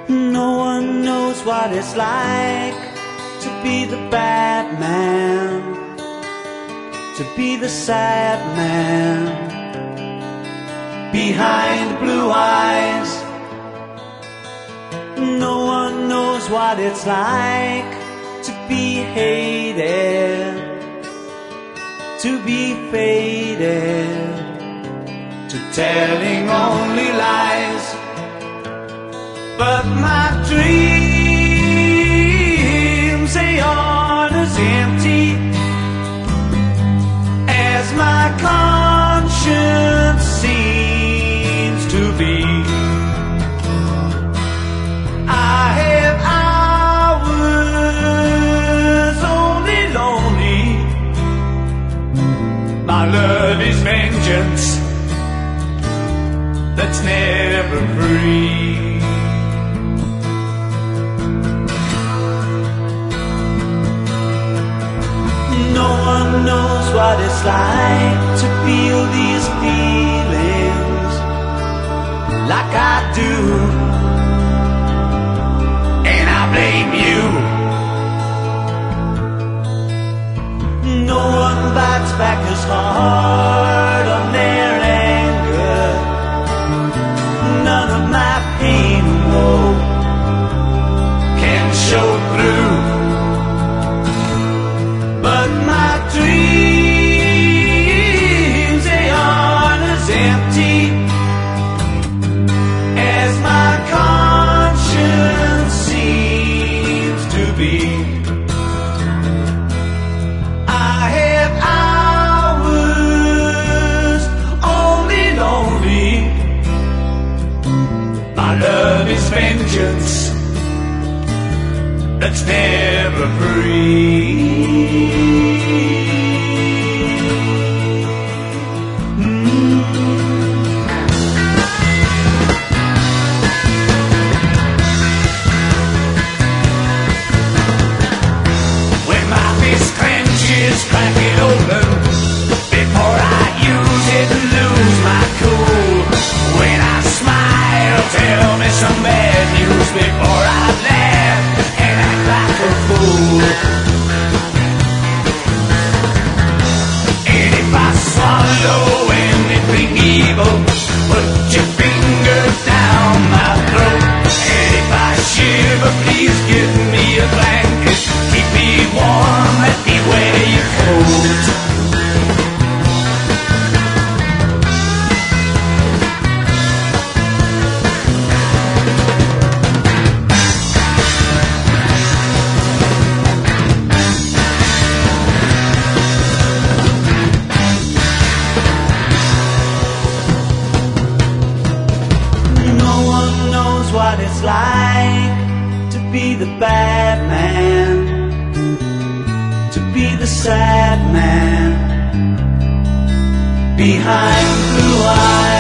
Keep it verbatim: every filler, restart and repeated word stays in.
No one knows what it's like to be the bad man, to be the sad man behind blue eyes. No one knows what it's like to be hated, to be faded, to telling only lies. But my dreams, they aren't as empty as my conscience seems to be. I have hours only lonely. My love is vengeance that's never free. No one knows what it's like to feel these feelings like I do, and I blame you. No one bites back as hard on their anger. None of my pain and woe can show through. But my dreams, they aren't as empty as my conscience seems to be. I have hours only lonely. My love is vengeance that's never free. Crack it open before I use it and lose my cool. When I smile, tell me some bad news before I laugh and act like a fool. And if I swallow anything evil, put your finger down my throat. And if I shiver, please give me a blanket. Keep me warm, let me wear your coat. No one knows what it's like to be the bad man, to be the sad man behind blue eyes.